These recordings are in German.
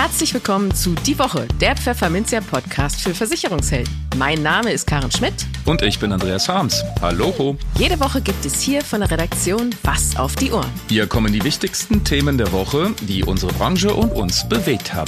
Herzlich willkommen zu Die Woche, der Pfefferminzia-Podcast für Versicherungshelden. Mein Name ist Karen Schmidt. Und ich bin Andreas Harms. Hallo. Jede Woche gibt es hier von der Redaktion was auf die Ohren. Hier kommen die wichtigsten Themen der Woche, die unsere Branche und uns bewegt haben.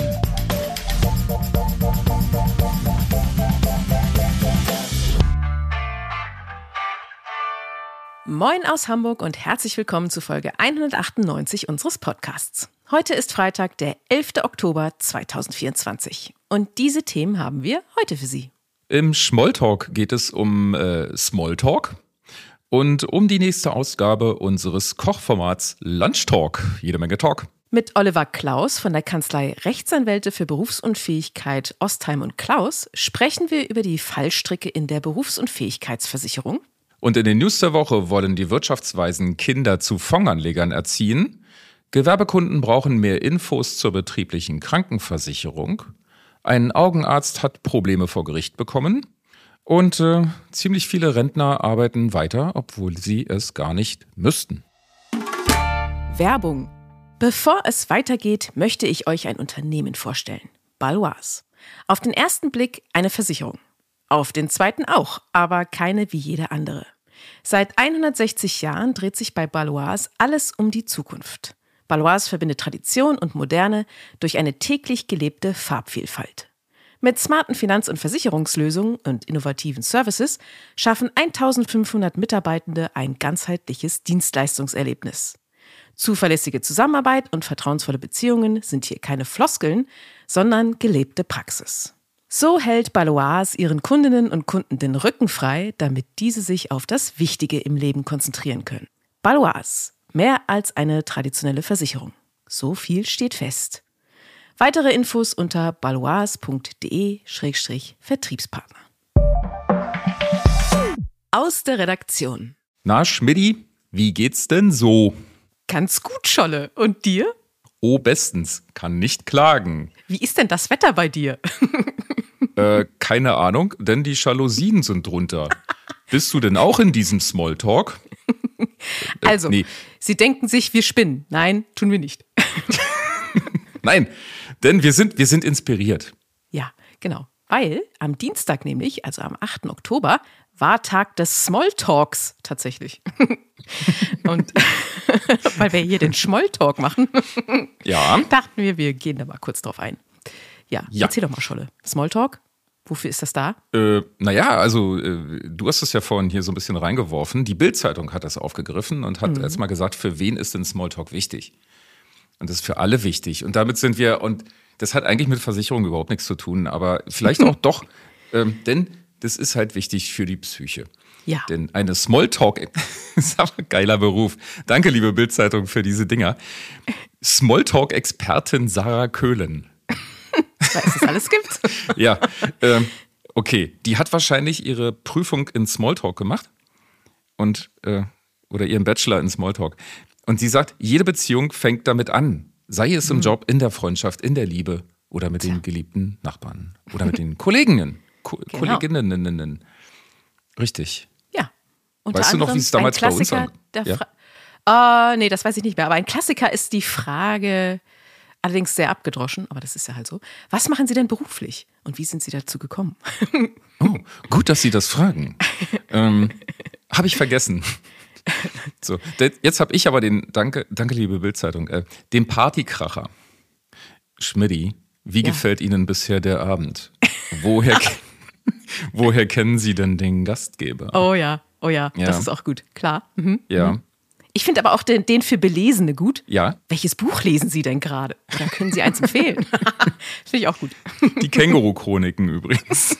Moin aus Hamburg und herzlich willkommen zu Folge 198 unseres Podcasts. Heute ist Freitag, der 11. Oktober 2024. Und diese Themen haben wir heute für Sie. Im Smalltalk geht es um Smalltalk und um die nächste Ausgabe unseres Kochformats Lunchtalk. Jede Menge Talk. Mit Oliver Klaus von der Kanzlei Rechtsanwälte für Berufsunfähigkeit Ostheim und Klaus sprechen wir über die Fallstricke in der Berufsunfähigkeitsversicherung. Und in den News der Woche wollen die wirtschaftsweisen Kinder zu Fondsanlegern erziehen. Gewerbekunden brauchen mehr Infos zur betrieblichen Krankenversicherung. Ein Augenarzt hat Probleme vor Gericht bekommen. Und ziemlich viele Rentner arbeiten weiter, obwohl sie es gar nicht müssten. Werbung. Bevor es weitergeht, möchte ich euch ein Unternehmen vorstellen. Baloise. Auf den ersten Blick eine Versicherung. Auf den zweiten auch, aber keine wie jede andere. Seit 160 Jahren dreht sich bei Baloise alles um die Zukunft. Baloise verbindet Tradition und Moderne durch eine täglich gelebte Farbvielfalt. Mit smarten Finanz- und Versicherungslösungen und innovativen Services schaffen 1500 Mitarbeitende ein ganzheitliches Dienstleistungserlebnis. Zuverlässige Zusammenarbeit und vertrauensvolle Beziehungen sind hier keine Floskeln, sondern gelebte Praxis. So hält Baloise ihren Kundinnen und Kunden den Rücken frei, damit diese sich auf das Wichtige im Leben konzentrieren können. Baloise, mehr als eine traditionelle Versicherung. So viel steht fest. Weitere Infos unter baloise.de/Vertriebspartner. Aus der Redaktion. Na, Schmidti, wie geht's denn so? Ganz gut, Scholle. Und dir? Oh, bestens. Kann nicht klagen. Wie ist denn das Wetter bei dir? Keine Ahnung, denn die Jalousien sind drunter. Bist du denn auch in diesem Smalltalk? Also, nee. Sie denken sich, wir spinnen. Nein, tun wir nicht. Nein, denn wir sind inspiriert. Ja, genau. Weil am Dienstag nämlich, also am 8. Oktober, war Tag des Smalltalks tatsächlich. Und weil wir hier den Smalltalk machen, Ja. dachten wir gehen da mal kurz drauf ein. Ja, erzähl doch mal, Scholle. Smalltalk, wofür ist das da? Du hast es ja vorhin hier so ein bisschen reingeworfen. Die Bild-Zeitung hat das aufgegriffen und hat erstmal gesagt, für wen ist denn Smalltalk wichtig? Und das ist für alle wichtig. Und damit sind wir, und das hat eigentlich mit Versicherung überhaupt nichts zu tun, aber vielleicht auch doch, denn das ist halt wichtig für die Psyche. Ja. Denn eine Smalltalk, ist aber ein geiler Beruf. Danke, liebe Bild-Zeitung, für diese Dinger. Smalltalk-Expertin Sarah Köhlen. Weil es das alles gibt. Ja, okay. Die hat wahrscheinlich ihre Prüfung in Smalltalk gemacht oder ihren Bachelor in Smalltalk. Und sie sagt, jede Beziehung fängt damit an. Sei es im Job, in der Freundschaft, in der Liebe oder mit den geliebten Nachbarn oder mit den Kolleginnen. Kolleginnen. Richtig. Ja. Weißt du noch, wie es damals bei uns war? Nee, das weiß ich nicht mehr. Aber ein Klassiker ist die Frage, allerdings sehr abgedroschen, aber das ist ja halt so. Was machen Sie denn beruflich? Und wie sind Sie dazu gekommen? Oh, gut, dass Sie das fragen. Habe ich vergessen. So, jetzt habe ich aber danke liebe Bild-Zeitung, den Partykracher. Schmidti, wie gefällt Ihnen bisher der Abend? Woher kennen Sie denn den Gastgeber? Oh ja, das ist auch gut, klar. Ja. Ich finde aber auch den für Belesene gut. Ja. Welches Buch lesen Sie denn gerade? Oder können Sie eins empfehlen? Finde ich auch gut. Die Känguru-Chroniken übrigens.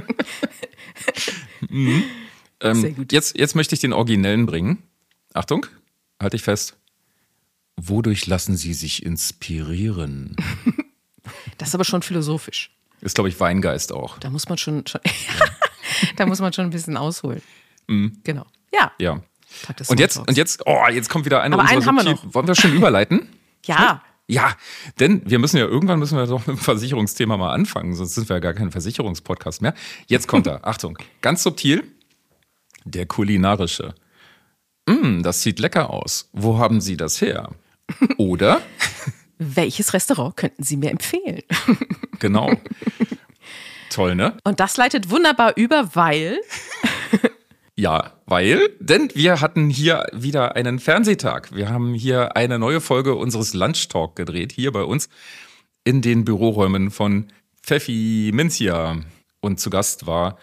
Sehr gut. Jetzt möchte ich den Originellen bringen. Achtung, halte ich fest. Wodurch lassen Sie sich inspirieren? Das ist aber schon philosophisch. Ist, glaube ich, Weingeist auch. Da muss man schon da muss man schon ein bisschen ausholen. Genau. Ja. Und jetzt kommt wieder eine aber unserer einen haben wir noch. Wollen wir schon überleiten? Ja. Ja, denn irgendwann müssen wir doch mit dem Versicherungsthema mal anfangen, sonst sind wir ja gar kein Versicherungspodcast mehr. Jetzt kommt er, Achtung, ganz subtil, der kulinarische. Das sieht lecker aus. Wo haben Sie das her? Oder Welches Restaurant könnten Sie mir empfehlen? Genau. Toll, ne? Und das leitet wunderbar über, weil... Ja, denn wir hatten hier wieder einen Fernsehtag. Wir haben hier eine neue Folge unseres Lunch Talk gedreht, hier bei uns in den Büroräumen von Pfeffi Minzia. Und zu Gast war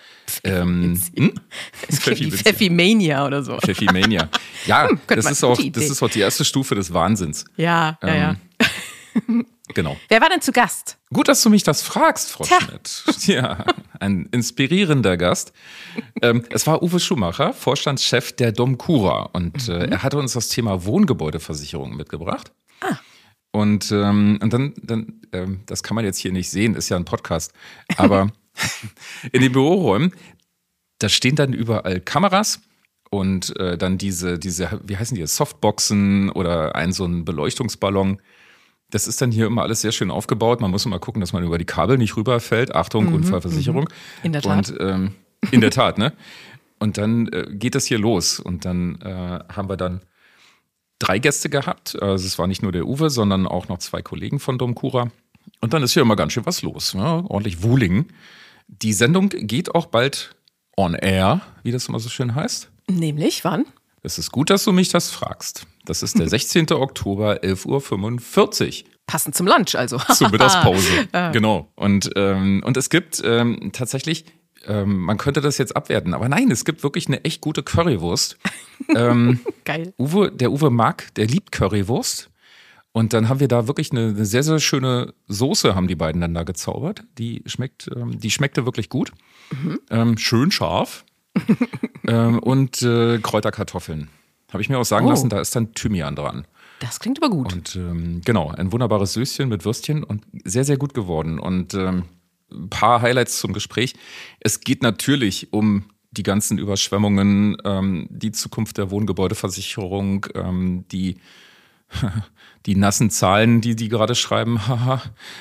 Pfeffimania oder so. Pfeffimania. Ja, das ist auch die erste Stufe des Wahnsinns. Ja. Genau. Wer war denn zu Gast? Gut, dass du mich das fragst, Frau Schmidt. Ja, ein inspirierender Gast. Es war Uwe Schumacher, Vorstandschef der DOMCURA. Und er hatte uns das Thema Wohngebäudeversicherung mitgebracht. Ah. Und dann, das kann man jetzt hier nicht sehen, ist ja ein Podcast. Aber in den Büroräumen, da stehen dann überall Kameras. Und dann diese, wie heißen die, Softboxen oder so ein Beleuchtungsballon. Das ist dann hier immer alles sehr schön aufgebaut. Man muss immer gucken, dass man über die Kabel nicht rüberfällt. Achtung, Unfallversicherung. In der Tat. Und in der Tat, ne? Und dann geht das hier los. Und dann haben wir dann 3 Gäste gehabt. Also es war nicht nur der Uwe, sondern auch noch 2 Kollegen von DOMCURA. Und dann ist hier immer ganz schön was los. Ne? Ordentlich Wuling. Die Sendung geht auch bald on air, wie das immer so schön heißt. Nämlich, wann? Es ist gut, dass du mich das fragst. Das ist der 16. Oktober, 11.45 Uhr. Passend zum Lunch also. Zur Mittagspause, genau. Und es gibt tatsächlich, man könnte das jetzt abwerten, aber nein, es gibt wirklich eine echt gute Currywurst. Geil. Der Uwe liebt Currywurst. Und dann haben wir da wirklich eine sehr, sehr schöne Soße, haben die beiden dann da gezaubert. Die schmeckte wirklich gut. Schön scharf. Und Kräuterkartoffeln. Habe ich mir auch sagen lassen, da ist dann Thymian dran. Das klingt aber gut. Und genau, ein wunderbares Söschen mit Würstchen und sehr, sehr gut geworden. Und ein paar Highlights zum Gespräch. Es geht natürlich um die ganzen Überschwemmungen, die Zukunft der Wohngebäudeversicherung, die nassen Zahlen, die gerade schreiben. Haha.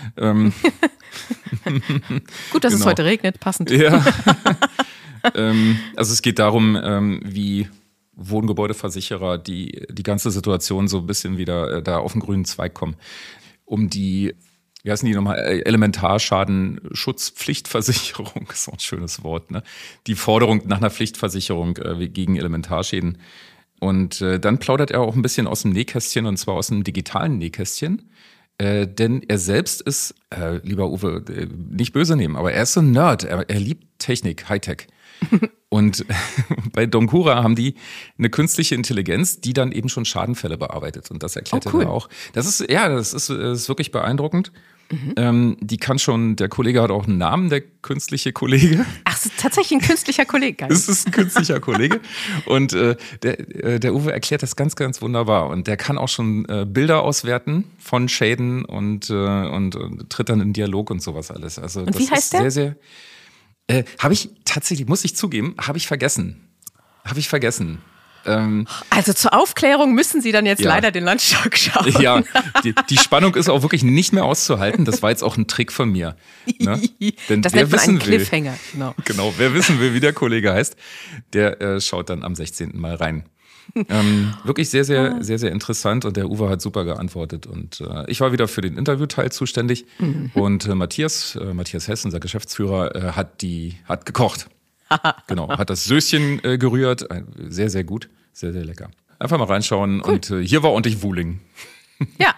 Gut, dass es heute regnet, passend. Ja. Also es geht darum, wie Wohngebäudeversicherer die ganze Situation so ein bisschen wieder da auf den grünen Zweig kommen. Um die, wie heißen die nochmal, Elementarschaden-Schutzpflichtversicherung, ist so ein schönes Wort, ne? Die Forderung nach einer Pflichtversicherung gegen Elementarschäden. Und dann plaudert er auch ein bisschen aus dem Nähkästchen, und zwar aus dem digitalen Nähkästchen. Denn er selbst ist, lieber Uwe, nicht böse nehmen, aber er ist so ein Nerd. Er liebt Technik, Hightech. Und bei DOMCURA haben die eine künstliche Intelligenz, die dann eben schon Schadenfälle bearbeitet. Und das erklärt er auch. Das ist wirklich beeindruckend. Die kann schon, der Kollege hat auch einen Namen, der künstliche Kollege. Ach, es ist tatsächlich ein künstlicher Kollege. Es ist ein künstlicher Kollege. Und der Uwe erklärt das ganz, ganz wunderbar. Und der kann auch schon Bilder auswerten von Schäden und tritt dann in Dialog und sowas alles. Also, und das wie heißt ist der? Sehr, sehr. Habe ich tatsächlich, muss ich zugeben, habe ich vergessen. Also zur Aufklärung müssen Sie dann jetzt leider den Lunch Talk schauen. Ja, die Spannung ist auch wirklich nicht mehr auszuhalten. Das war jetzt auch ein Trick von mir. Ne? Denn das wer nennt man wissen einen Cliffhanger. Genau, wer wissen will, wie der Kollege heißt, der schaut dann am 16. Mal rein. Wirklich sehr, sehr, sehr, sehr interessant, und der Uwe hat super geantwortet, und ich war wieder für den Interviewteil zuständig, und Matthias Hess, unser Geschäftsführer, hat gekocht. Genau, hat das Söschen gerührt, sehr, sehr gut, sehr, sehr lecker. Einfach mal reinschauen, cool. Und hier war ordentlich Wuling. Ja.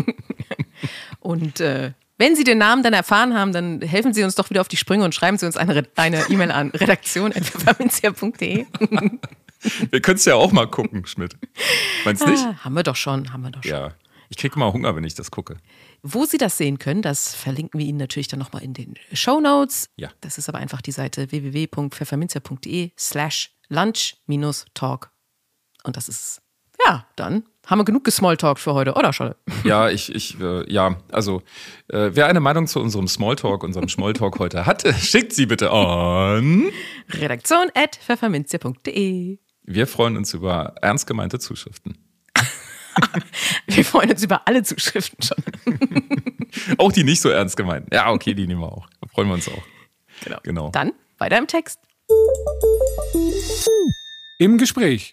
Und wenn Sie den Namen dann erfahren haben, dann helfen Sie uns doch wieder auf die Sprünge und schreiben Sie uns eine E-Mail an redaktion@pfefferminzia.de. Wir können es ja auch mal gucken, Schmidt. Meinst du nicht? Haben wir doch schon. Ja, ich kriege mal Hunger, wenn ich das gucke. Wo Sie das sehen können, das verlinken wir Ihnen natürlich dann nochmal in den Shownotes. Ja. Das ist aber einfach die Seite www.pfefferminzia.de/lunch-talk. Und das ist, ja, dann haben wir genug gesmalltalkt für heute, oder Scholle? Ja, wer eine Meinung zu unserem Smalltalk heute hat, schickt sie bitte an redaktion@pfefferminzia.de. Wir freuen uns über ernst gemeinte Zuschriften. Wir freuen uns über alle Zuschriften schon. Auch die nicht so ernst gemeinten. Ja, okay, die nehmen wir auch. Da freuen wir uns auch. Genau. Dann weiter im Text. Im Gespräch.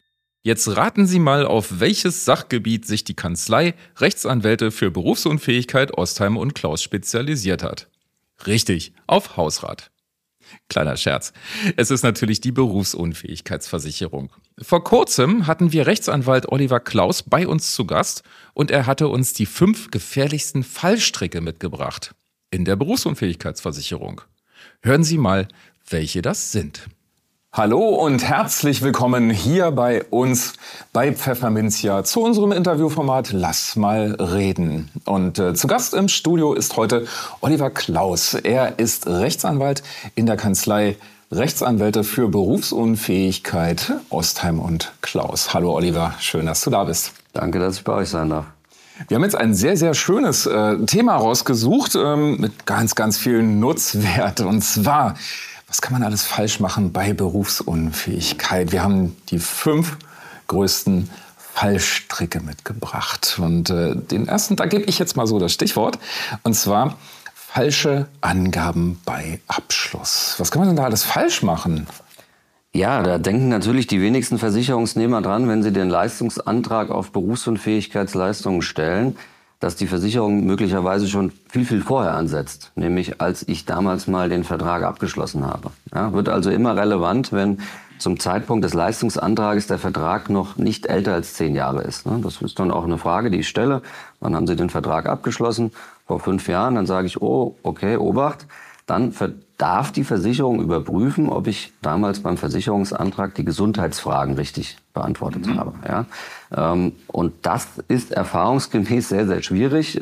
Jetzt raten Sie mal, auf welches Sachgebiet sich die Kanzlei Rechtsanwälte für Berufsunfähigkeit Ostheim und Klaus spezialisiert hat. Richtig, auf Hausrat. Kleiner Scherz. Es ist natürlich die Berufsunfähigkeitsversicherung. Vor kurzem hatten wir Rechtsanwalt Oliver Klaus bei uns zu Gast und er hatte uns die 5 gefährlichsten Fallstricke mitgebracht in der Berufsunfähigkeitsversicherung. Hören Sie mal, welche das sind. Hallo und herzlich willkommen hier bei uns bei Pfefferminzia zu unserem Interviewformat Lass mal reden. Und zu Gast im Studio ist heute Oliver Klaus. Er ist Rechtsanwalt in der Kanzlei Rechtsanwälte für Berufsunfähigkeit Ostheim und Klaus. Hallo Oliver, schön, dass du da bist. Danke, dass ich bei euch sein darf. Wir haben jetzt ein sehr, sehr schönes Thema rausgesucht mit ganz, ganz viel Nutzwert. Und zwar: Was kann man alles falsch machen bei Berufsunfähigkeit? Wir haben die 5 größten Fallstricke mitgebracht. Und den ersten, da gebe ich jetzt mal so das Stichwort. Und zwar falsche Angaben bei Abschluss. Was kann man denn da alles falsch machen? Ja, da denken natürlich die wenigsten Versicherungsnehmer dran, wenn sie den Leistungsantrag auf Berufsunfähigkeitsleistungen stellen, dass die Versicherung möglicherweise schon viel, viel vorher ansetzt, nämlich als ich damals mal den Vertrag abgeschlossen habe. Ja, wird also immer relevant, wenn zum Zeitpunkt des Leistungsantrages der Vertrag noch nicht älter als 10 Jahre ist. Das ist dann auch eine Frage, die ich stelle. Wann haben Sie den Vertrag abgeschlossen? Vor 5 Jahren. Dann sage ich, oh, okay, Obacht. Dann darf die Versicherung überprüfen, ob ich damals beim Versicherungsantrag die Gesundheitsfragen richtig beantwortet habe. Ja? Und das ist erfahrungsgemäß sehr, sehr schwierig.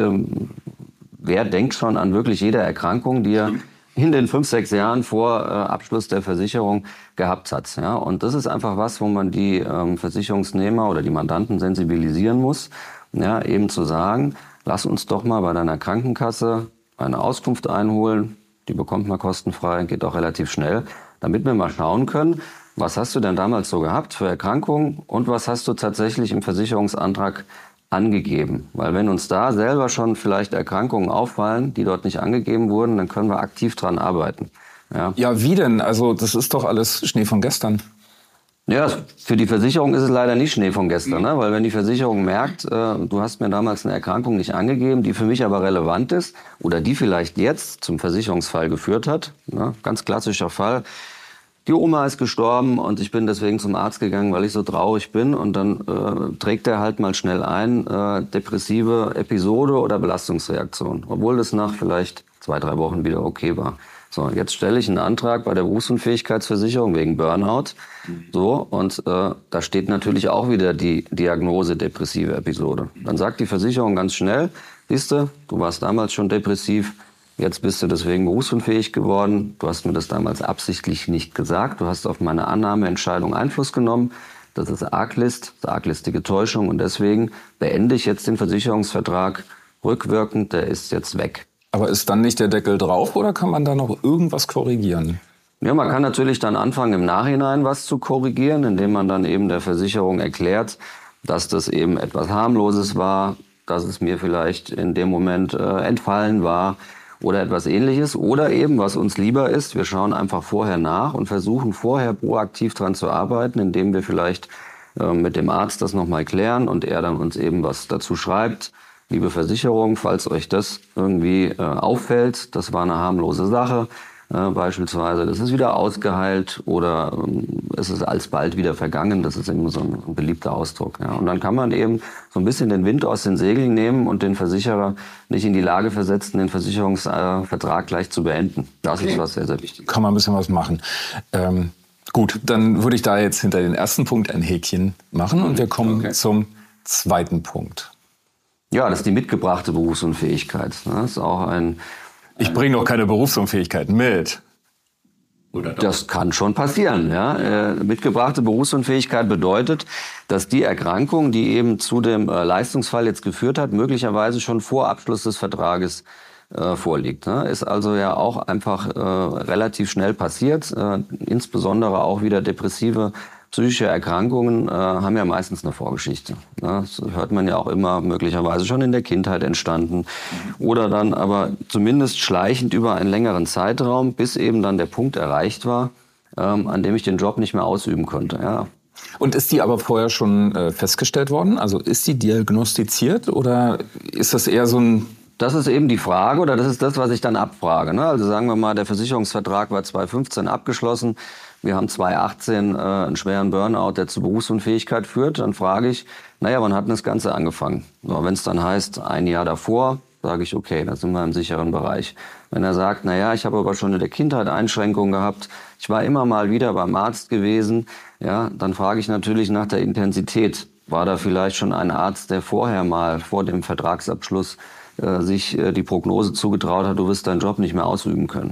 Wer denkt schon an wirklich jede Erkrankung, die er in den 5, 6 Jahren vor Abschluss der Versicherung gehabt hat? Ja? Und das ist einfach was, wo man die Versicherungsnehmer oder die Mandanten sensibilisieren muss, ja? Eben zu sagen, lass uns doch mal bei deiner Krankenkasse eine Auskunft einholen. Die bekommt man kostenfrei, geht auch relativ schnell, damit wir mal schauen können, was hast du denn damals so gehabt für Erkrankungen und was hast du tatsächlich im Versicherungsantrag angegeben. Weil wenn uns da selber schon vielleicht Erkrankungen auffallen, die dort nicht angegeben wurden, dann können wir aktiv dran arbeiten. Ja, wie denn? Also das ist doch alles Schnee von gestern. Ja, für die Versicherung ist es leider nicht Schnee von gestern, ne? Weil wenn die Versicherung merkt, du hast mir damals eine Erkrankung nicht angegeben, die für mich aber relevant ist oder die vielleicht jetzt zum Versicherungsfall geführt hat, ne? Ganz klassischer Fall, die Oma ist gestorben und ich bin deswegen zum Arzt gegangen, weil ich so traurig bin und dann trägt er halt mal schnell ein, depressive Episode oder Belastungsreaktion, obwohl das nach vielleicht 2, 3 Wochen wieder okay war. So, jetzt stelle ich einen Antrag bei der Berufsunfähigkeitsversicherung wegen Burnout. So, und da steht natürlich auch wieder die Diagnose depressive Episode. Dann sagt die Versicherung ganz schnell, siehste, du warst damals schon depressiv, jetzt bist du deswegen berufsunfähig geworden. Du hast mir das damals absichtlich nicht gesagt. Du hast auf meine Annahmeentscheidung Einfluss genommen. Das ist arglistige Täuschung und deswegen beende ich jetzt den Versicherungsvertrag rückwirkend, der ist jetzt weg. Aber ist dann nicht der Deckel drauf oder kann man da noch irgendwas korrigieren? Ja, man kann natürlich dann anfangen, im Nachhinein was zu korrigieren, indem man dann eben der Versicherung erklärt, dass das eben etwas Harmloses war, dass es mir vielleicht in dem Moment entfallen war oder etwas Ähnliches. Oder eben, was uns lieber ist, wir schauen einfach vorher nach und versuchen vorher proaktiv dran zu arbeiten, indem wir vielleicht mit dem Arzt das nochmal klären und er dann uns eben was dazu schreibt. Liebe Versicherung, falls euch das irgendwie auffällt, das war eine harmlose Sache, beispielsweise, das ist wieder ausgeheilt oder es ist alsbald wieder vergangen, das ist eben so ein beliebter Ausdruck. Ja. Und dann kann man eben so ein bisschen den Wind aus den Segeln nehmen und den Versicherer nicht in die Lage versetzen, den Versicherungsvertrag gleich zu beenden. Das ist was sehr, sehr wichtig. Kann man ein bisschen was machen. Gut, dann würde ich da jetzt hinter den ersten Punkt ein Häkchen machen und wir kommen zum zweiten Punkt. Ja, das ist die mitgebrachte Berufsunfähigkeit. Das ist auch Ich bringe noch keine Berufsunfähigkeit mit. Das kann schon passieren. Ja. Mitgebrachte Berufsunfähigkeit bedeutet, dass die Erkrankung, die eben zu dem Leistungsfall jetzt geführt hat, möglicherweise schon vor Abschluss des Vertrages vorliegt. Ne. Ist also ja auch einfach relativ schnell passiert. Insbesondere auch wieder depressive psychische Erkrankungen haben ja meistens eine Vorgeschichte. Ne? Das hört man ja auch immer, möglicherweise schon in der Kindheit entstanden. Oder dann aber zumindest schleichend über einen längeren Zeitraum, bis eben dann der Punkt erreicht war, an dem ich den Job nicht mehr ausüben konnte. Ja? Und ist die aber vorher schon festgestellt worden? Also ist die diagnostiziert oder ist das eher so ein... Das ist eben die Frage oder das ist das, was ich dann abfrage. Ne? Also sagen wir mal, der Versicherungsvertrag war 2015 abgeschlossen. Wir haben 2018 einen schweren Burnout, der zu Berufsunfähigkeit führt. Dann frage ich, naja, wann hat denn das Ganze angefangen? So, wenn es dann heißt, ein Jahr davor, sage ich, okay, da sind wir im sicheren Bereich. Wenn er sagt, naja, ich habe aber schon in der Kindheit Einschränkungen gehabt, ich war immer mal wieder beim Arzt gewesen, ja, dann frage ich natürlich nach der Intensität. War da vielleicht schon ein Arzt, der vorher mal, vor dem Vertragsabschluss, sich die Prognose zugetraut hat, du wirst deinen Job nicht mehr ausüben können.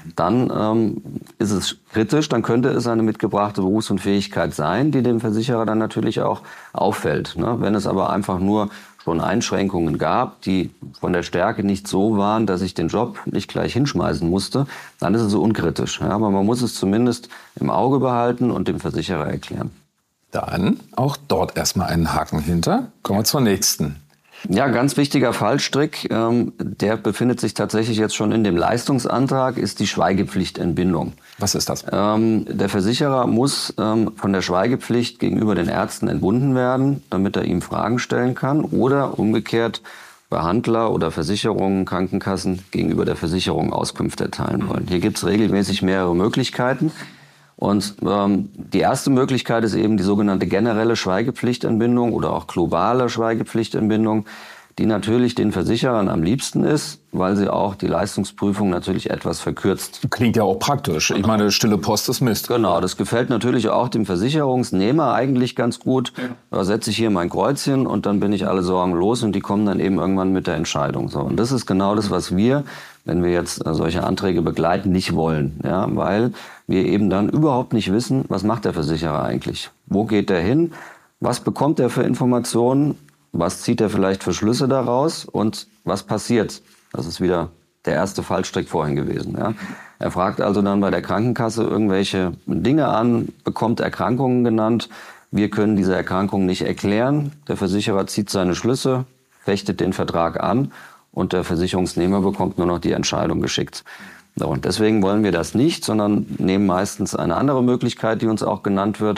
Dann ist es kritisch, dann könnte es eine mitgebrachte Berufsunfähigkeit sein, die dem Versicherer dann natürlich auch auffällt. Ne? Wenn es aber einfach nur schon Einschränkungen gab, die von der Stärke nicht so waren, dass ich den Job nicht gleich hinschmeißen musste, dann ist es so unkritisch. Ja? Aber man muss es zumindest im Auge behalten und dem Versicherer erklären. Dann auch dort erstmal einen Haken hinter. Kommen wir zur nächsten. Ja, ganz wichtiger Fallstrick, der befindet sich tatsächlich jetzt schon in dem Leistungsantrag, ist die Schweigepflichtentbindung. Was ist das? Der Versicherer muss von der Schweigepflicht gegenüber den Ärzten entbunden werden, damit er ihm Fragen stellen kann oder umgekehrt Behandler oder Versicherungen, Krankenkassen gegenüber der Versicherung Auskunft erteilen wollen. Hier gibt es regelmäßig mehrere Möglichkeiten. Und die erste Möglichkeit ist eben die sogenannte generelle Schweigepflichtentbindung oder auch globale Schweigepflichtentbindung, die natürlich den Versicherern am liebsten ist, weil sie auch die Leistungsprüfung natürlich etwas verkürzt. Klingt ja auch praktisch. Ich meine, stille Post ist Mist. Genau, das gefällt natürlich auch dem Versicherungsnehmer eigentlich ganz gut. Da setze ich hier mein Kreuzchen und dann bin ich alle Sorgen los und die kommen dann eben irgendwann mit der Entscheidung. So, und das ist genau das, was wir, wenn wir jetzt solche Anträge begleiten, nicht wollen. Ja, weil wir eben dann überhaupt nicht wissen, was macht der Versicherer eigentlich? Wo geht er hin? Was bekommt er für Informationen? Was zieht er vielleicht für Schlüsse daraus? Und was passiert? Das ist wieder der erste Fallstrick vorhin gewesen. Ja? Er fragt also dann bei der Krankenkasse irgendwelche Dinge an, bekommt Erkrankungen genannt. Wir können diese Erkrankungen nicht erklären. Der Versicherer zieht seine Schlüsse, fechtet den Vertrag an und der Versicherungsnehmer bekommt nur noch die Entscheidung geschickt. So, und deswegen wollen wir das nicht, sondern nehmen meistens eine andere Möglichkeit, die uns auch genannt wird,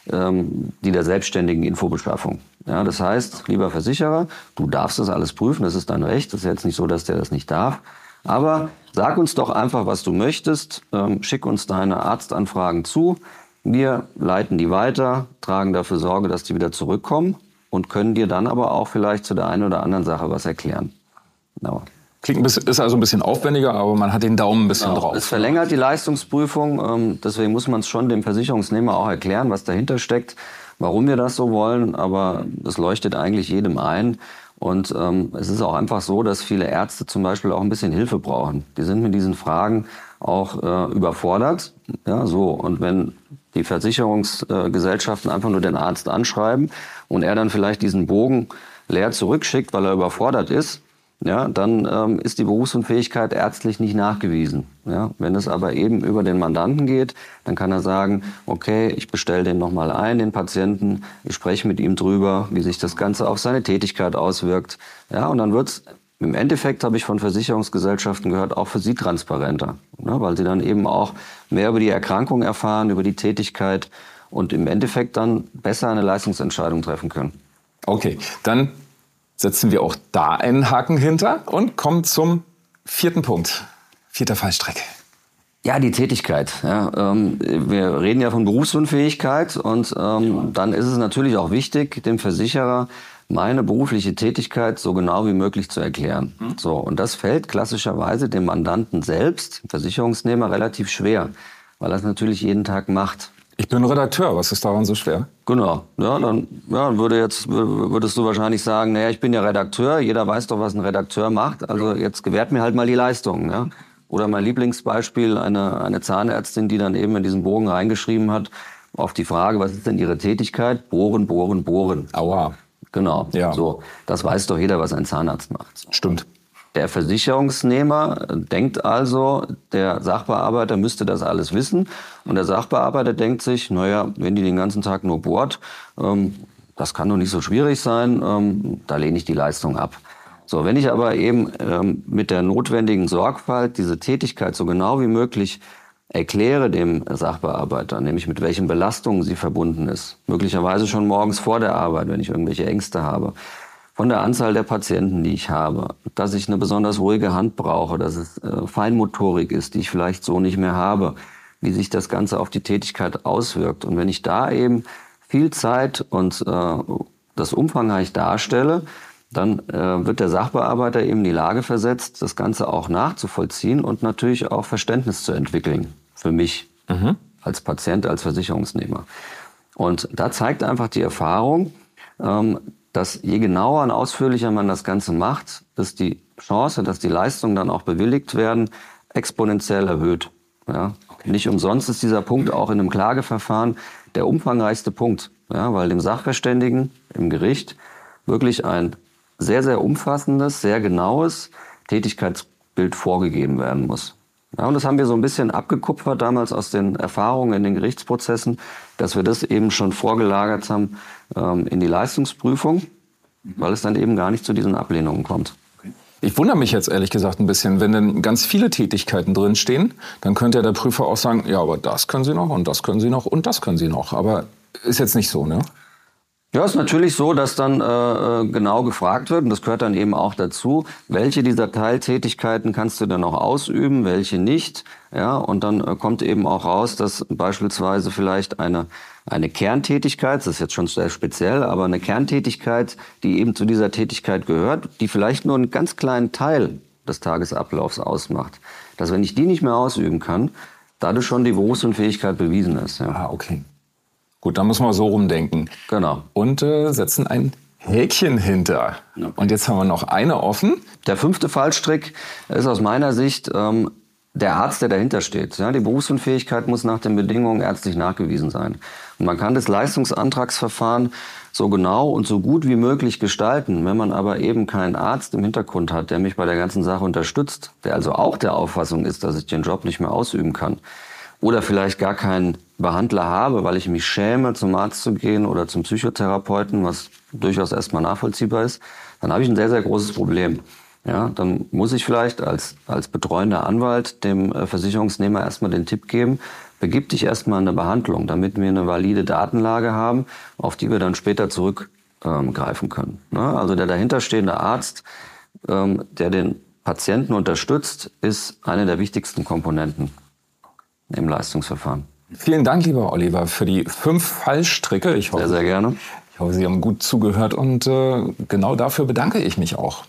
die der selbstständigen Infobeschaffung. Ja, das heißt, lieber Versicherer, du darfst das alles prüfen, das ist dein Recht, das ist jetzt nicht so, dass der das nicht darf. Aber sag uns doch einfach, was du möchtest, schick uns deine Arztanfragen zu, wir leiten die weiter, tragen dafür Sorge, dass die wieder zurückkommen und können dir dann aber auch vielleicht zu der einen oder anderen Sache was erklären. Genau. Ist also ein bisschen aufwendiger, aber man hat den Daumen ein bisschen drauf. Es verlängert die Leistungsprüfung, deswegen muss man es schon dem Versicherungsnehmer auch erklären, was dahinter steckt, warum wir das so wollen, aber das leuchtet eigentlich jedem ein. Und es ist auch einfach so, dass viele Ärzte zum Beispiel auch ein bisschen Hilfe brauchen. Die sind mit diesen Fragen auch überfordert. Ja, so. Und wenn die Versicherungsgesellschaften einfach nur den Arzt anschreiben und er dann vielleicht diesen Bogen leer zurückschickt, weil er überfordert ist, ja, dann ist die Berufsunfähigkeit ärztlich nicht nachgewiesen. Ja, wenn es aber eben über den Mandanten geht, dann kann er sagen, okay, ich bestelle den nochmal ein, den Patienten, ich spreche mit ihm drüber, wie sich das Ganze auf seine Tätigkeit auswirkt. Ja, und dann wird's im Endeffekt, habe ich von Versicherungsgesellschaften gehört, auch für sie transparenter, ne, weil sie dann eben auch mehr über die Erkrankung erfahren, über die Tätigkeit und im Endeffekt dann besser eine Leistungsentscheidung treffen können. Okay, dann setzen wir auch da einen Haken hinter und kommen zum vierten Punkt. Vierter Fallstrick. Ja, die Tätigkeit. Ja, wir reden ja von Berufsunfähigkeit und dann ist es natürlich auch wichtig, dem Versicherer meine berufliche Tätigkeit so genau wie möglich zu erklären. So, und das fällt klassischerweise dem Mandanten selbst, dem Versicherungsnehmer, relativ schwer, weil er es natürlich jeden Tag macht. Ich bin Redakteur, was ist daran so schwer? Genau, ja, dann würdest du wahrscheinlich sagen, naja, ich bin ja Redakteur, jeder weiß doch, was ein Redakteur macht, also jetzt gewährt mir halt mal die Leistung. Ja? Oder mein Lieblingsbeispiel, eine Zahnärztin, die dann eben in diesen Bogen reingeschrieben hat, auf die Frage, was ist denn ihre Tätigkeit? Bohren, bohren, bohren. Aua. Genau, ja. So, das weiß doch jeder, was ein Zahnarzt macht. Stimmt. Der Versicherungsnehmer denkt also, der Sachbearbeiter müsste das alles wissen. Und der Sachbearbeiter denkt sich, naja, wenn die den ganzen Tag nur bohrt, das kann doch nicht so schwierig sein, da lehne ich die Leistung ab. So, wenn ich aber eben mit der notwendigen Sorgfalt diese Tätigkeit so genau wie möglich erkläre dem Sachbearbeiter, nämlich mit welchen Belastungen sie verbunden ist, möglicherweise schon morgens vor der Arbeit, wenn ich irgendwelche Ängste habe, von der Anzahl der Patienten, die ich habe, dass ich eine besonders ruhige Hand brauche, dass es Feinmotorik ist, die ich vielleicht so nicht mehr habe, wie sich das Ganze auf die Tätigkeit auswirkt. Und wenn ich da eben viel Zeit und das umfangreich darstelle, dann wird der Sachbearbeiter eben in die Lage versetzt, das Ganze auch nachzuvollziehen und natürlich auch Verständnis zu entwickeln für mich als Patient, als Versicherungsnehmer. Und da zeigt einfach die Erfahrung, dass je genauer und ausführlicher man das Ganze macht, ist die Chance, dass die Leistungen dann auch bewilligt werden, exponentiell erhöht. Ja? Okay. Nicht umsonst ist dieser Punkt auch in einem Klageverfahren der umfangreichste Punkt, ja? Weil dem Sachverständigen im Gericht wirklich ein sehr, sehr umfassendes, sehr genaues Tätigkeitsbild vorgegeben werden muss. Ja, und das haben wir so ein bisschen abgekupfert damals aus den Erfahrungen in den Gerichtsprozessen, dass wir das eben schon vorgelagert haben in die Leistungsprüfung, weil es dann eben gar nicht zu diesen Ablehnungen kommt. Ich wundere mich jetzt ehrlich gesagt ein bisschen, wenn dann ganz viele Tätigkeiten drinstehen, dann könnte ja der Prüfer auch sagen, ja, aber das können Sie noch und das können Sie noch und das können Sie noch. Aber ist jetzt nicht so, ne? Ja, ist natürlich so, dass dann genau gefragt wird, und das gehört dann eben auch dazu, welche dieser Teiltätigkeiten kannst du denn noch ausüben, welche nicht. Ja, und dann kommt eben auch raus, dass beispielsweise vielleicht eine Kerntätigkeit, das ist jetzt schon sehr speziell, aber eine Kerntätigkeit, die eben zu dieser Tätigkeit gehört, die vielleicht nur einen ganz kleinen Teil des Tagesablaufs ausmacht, dass wenn ich die nicht mehr ausüben kann, dadurch schon die Berufsunfähigkeit bewiesen ist. Ja. Ah, okay. Gut, dann müssen wir so rumdenken. Genau. Und setzen ein Häkchen hinter. Okay. Und jetzt haben wir noch eine offen. Der 5. Fallstrick ist aus meiner Sicht der Arzt, der dahinter steht. Ja, die Berufsunfähigkeit muss nach den Bedingungen ärztlich nachgewiesen sein. Und man kann das Leistungsantragsverfahren so genau und so gut wie möglich gestalten. Wenn man aber eben keinen Arzt im Hintergrund hat, der mich bei der ganzen Sache unterstützt, der also auch der Auffassung ist, dass ich den Job nicht mehr ausüben kann, oder vielleicht gar keinen Behandler habe, weil ich mich schäme, zum Arzt zu gehen oder zum Psychotherapeuten, was durchaus erstmal nachvollziehbar ist, dann habe ich ein sehr, sehr großes Problem. Ja, dann muss ich vielleicht als betreuender Anwalt dem Versicherungsnehmer erstmal den Tipp geben, begib dich erstmal in eine Behandlung, damit wir eine valide Datenlage haben, auf die wir dann später zurückgreifen können. Ja, also der dahinterstehende Arzt, der den Patienten unterstützt, ist eine der wichtigsten Komponenten im Leistungsverfahren. Vielen Dank, lieber Oliver, für die 5 Fallstricke. Ich hoffe, sehr, sehr gerne. Ich hoffe, Sie haben gut zugehört und genau dafür bedanke ich mich auch.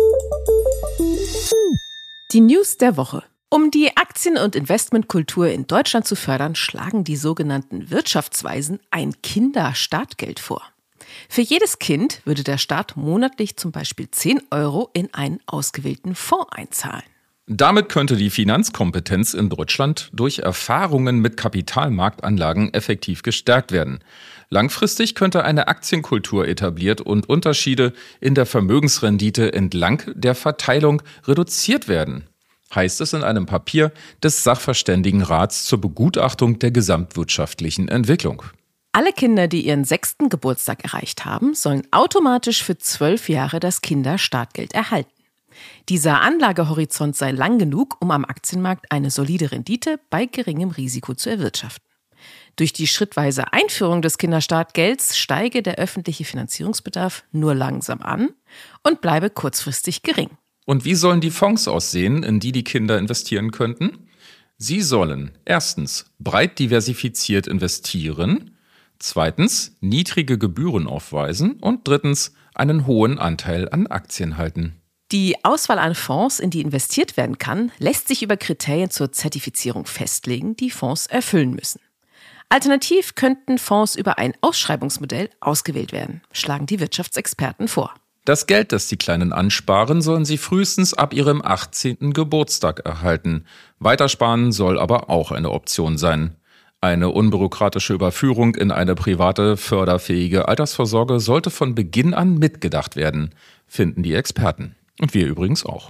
Die News der Woche. Um die Aktien- und Investmentkultur in Deutschland zu fördern, schlagen die sogenannten Wirtschaftsweisen ein Kinderstartgeld vor. Für jedes Kind würde der Staat monatlich zum Beispiel 10 € in einen ausgewählten Fonds einzahlen. Damit könnte die Finanzkompetenz in Deutschland durch Erfahrungen mit Kapitalmarktanlagen effektiv gestärkt werden. Langfristig könnte eine Aktienkultur etabliert und Unterschiede in der Vermögensrendite entlang der Verteilung reduziert werden, heißt es in einem Papier des Sachverständigenrats zur Begutachtung der gesamtwirtschaftlichen Entwicklung. Alle Kinder, die ihren 6. Geburtstag erreicht haben, sollen automatisch für 12 Jahre das Kinderstartgeld erhalten. Dieser Anlagehorizont sei lang genug, um am Aktienmarkt eine solide Rendite bei geringem Risiko zu erwirtschaften. Durch die schrittweise Einführung des Kinderstartgelds steige der öffentliche Finanzierungsbedarf nur langsam an und bleibe kurzfristig gering. Und wie sollen die Fonds aussehen, in die die Kinder investieren könnten? Sie sollen erstens breit diversifiziert investieren, zweitens niedrige Gebühren aufweisen und drittens einen hohen Anteil an Aktien halten. Die Auswahl an Fonds, in die investiert werden kann, lässt sich über Kriterien zur Zertifizierung festlegen, die Fonds erfüllen müssen. Alternativ könnten Fonds über ein Ausschreibungsmodell ausgewählt werden, schlagen die Wirtschaftsexperten vor. Das Geld, das die Kleinen ansparen, sollen sie frühestens ab ihrem 18. Geburtstag erhalten. Weitersparen soll aber auch eine Option sein. Eine unbürokratische Überführung in eine private, förderfähige Altersvorsorge sollte von Beginn an mitgedacht werden, finden die Experten. Und wir übrigens auch.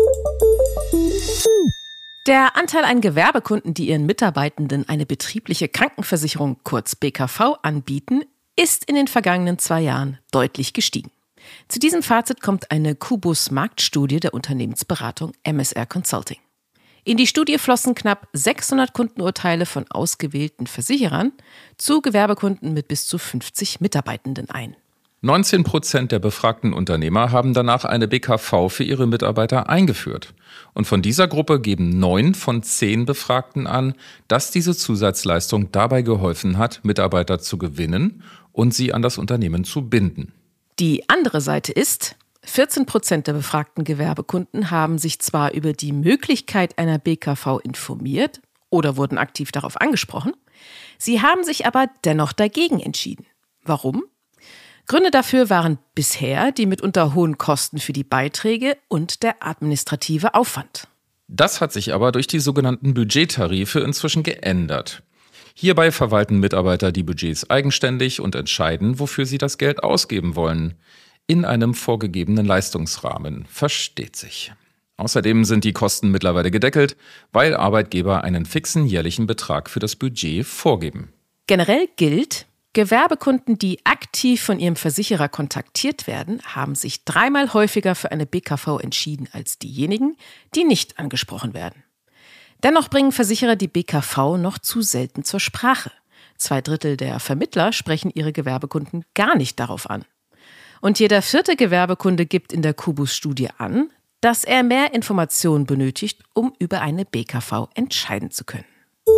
Der Anteil an Gewerbekunden, die ihren Mitarbeitenden eine betriebliche Krankenversicherung, kurz BKV, anbieten, ist in den vergangenen 2 Jahren deutlich gestiegen. Zu diesem Fazit kommt eine Kubus-Marktstudie der Unternehmensberatung MSR Consulting. In die Studie flossen knapp 600 Kundenurteile von ausgewählten Versicherern zu Gewerbekunden mit bis zu 50 Mitarbeitenden ein. 19% der befragten Unternehmer haben danach eine BKV für ihre Mitarbeiter eingeführt. Und von dieser Gruppe geben 9 von 10 Befragten an, dass diese Zusatzleistung dabei geholfen hat, Mitarbeiter zu gewinnen und sie an das Unternehmen zu binden. Die andere Seite ist, 14% der befragten Gewerbekunden haben sich zwar über die Möglichkeit einer BKV informiert oder wurden aktiv darauf angesprochen, sie haben sich aber dennoch dagegen entschieden. Warum? Gründe dafür waren bisher die mitunter hohen Kosten für die Beiträge und der administrative Aufwand. Das hat sich aber durch die sogenannten Budgettarife inzwischen geändert. Hierbei verwalten Mitarbeiter die Budgets eigenständig und entscheiden, wofür sie das Geld ausgeben wollen. In einem vorgegebenen Leistungsrahmen, versteht sich. Außerdem sind die Kosten mittlerweile gedeckelt, weil Arbeitgeber einen fixen jährlichen Betrag für das Budget vorgeben. Generell gilt, Gewerbekunden, die aktiv von ihrem Versicherer kontaktiert werden, haben sich 3-mal häufiger für eine BKV entschieden als diejenigen, die nicht angesprochen werden. Dennoch bringen Versicherer die BKV noch zu selten zur Sprache. 2/3 der Vermittler sprechen ihre Gewerbekunden gar nicht darauf an. Und jeder 4. Gewerbekunde gibt in der Kubus-Studie an, dass er mehr Informationen benötigt, um über eine BKV entscheiden zu können.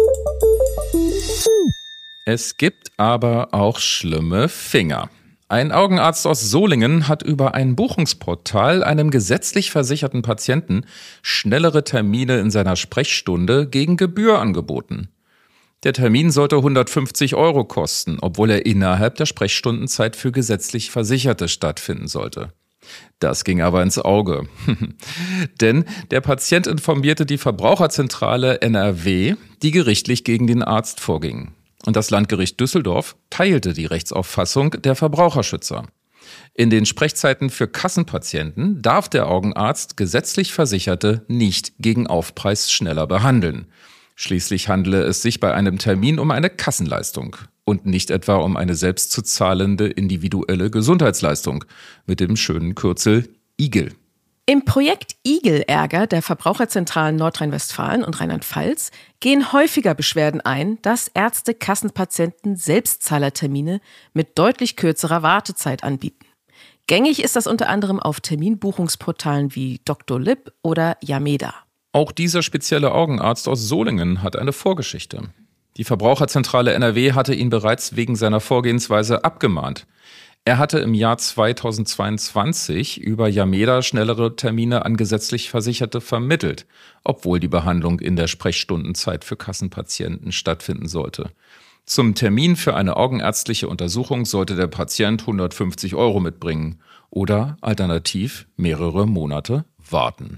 Es gibt aber auch schlimme Finger. Ein Augenarzt aus Solingen hat über ein Buchungsportal einem gesetzlich versicherten Patienten schnellere Termine in seiner Sprechstunde gegen Gebühr angeboten. Der Termin sollte 150 € kosten, obwohl er innerhalb der Sprechstundenzeit für gesetzlich Versicherte stattfinden sollte. Das ging aber ins Auge. Denn der Patient informierte die Verbraucherzentrale NRW, die gerichtlich gegen den Arzt vorging. Und das Landgericht Düsseldorf teilte die Rechtsauffassung der Verbraucherschützer. In den Sprechzeiten für Kassenpatienten darf der Augenarzt gesetzlich Versicherte nicht gegen Aufpreis schneller behandeln. Schließlich handele es sich bei einem Termin um eine Kassenleistung und nicht etwa um eine selbst zu zahlende individuelle Gesundheitsleistung mit dem schönen Kürzel IGEL. Im Projekt IGEL-Ärger der Verbraucherzentralen Nordrhein-Westfalen und Rheinland-Pfalz gehen häufiger Beschwerden ein, dass Ärzte Kassenpatienten Selbstzahlertermine mit deutlich kürzerer Wartezeit anbieten. Gängig ist das unter anderem auf Terminbuchungsportalen wie Dr. Lipp oder Yameda. Auch dieser spezielle Augenarzt aus Solingen hat eine Vorgeschichte. Die Verbraucherzentrale NRW hatte ihn bereits wegen seiner Vorgehensweise abgemahnt. Er hatte im Jahr 2022 über Yameda schnellere Termine an gesetzlich Versicherte vermittelt, obwohl die Behandlung in der Sprechstundenzeit für Kassenpatienten stattfinden sollte. Zum Termin für eine augenärztliche Untersuchung sollte der Patient 150 € mitbringen oder alternativ mehrere Monate warten.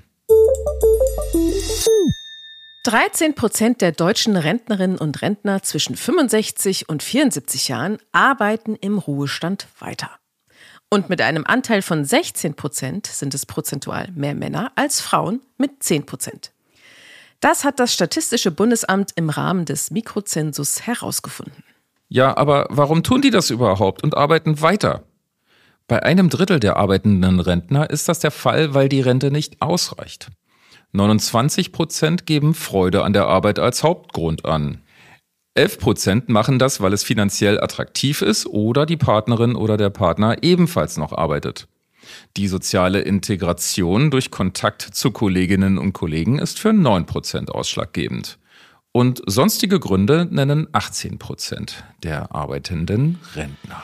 13% der deutschen Rentnerinnen und Rentner zwischen 65 und 74 Jahren arbeiten im Ruhestand weiter. Und mit einem Anteil von 16% sind es prozentual mehr Männer als Frauen mit 10%. Das hat das Statistische Bundesamt im Rahmen des Mikrozensus herausgefunden. Ja, aber warum tun die das überhaupt und arbeiten weiter? Bei 1/3 der arbeitenden Rentner ist das der Fall, weil die Rente nicht ausreicht. 29% geben Freude an der Arbeit als Hauptgrund an. 11% machen das, weil es finanziell attraktiv ist oder die Partnerin oder der Partner ebenfalls noch arbeitet. Die soziale Integration durch Kontakt zu Kolleginnen und Kollegen ist für 9% ausschlaggebend. Und sonstige Gründe nennen 18% der arbeitenden Rentner.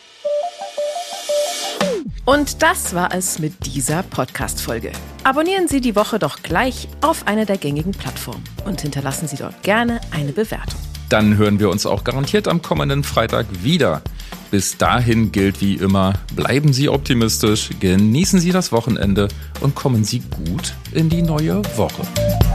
Und das war es mit dieser Podcast-Folge. Abonnieren Sie die Woche doch gleich auf einer der gängigen Plattformen und hinterlassen Sie dort gerne eine Bewertung. Dann hören wir uns auch garantiert am kommenden Freitag wieder. Bis dahin gilt wie immer, bleiben Sie optimistisch, genießen Sie das Wochenende und kommen Sie gut in die neue Woche.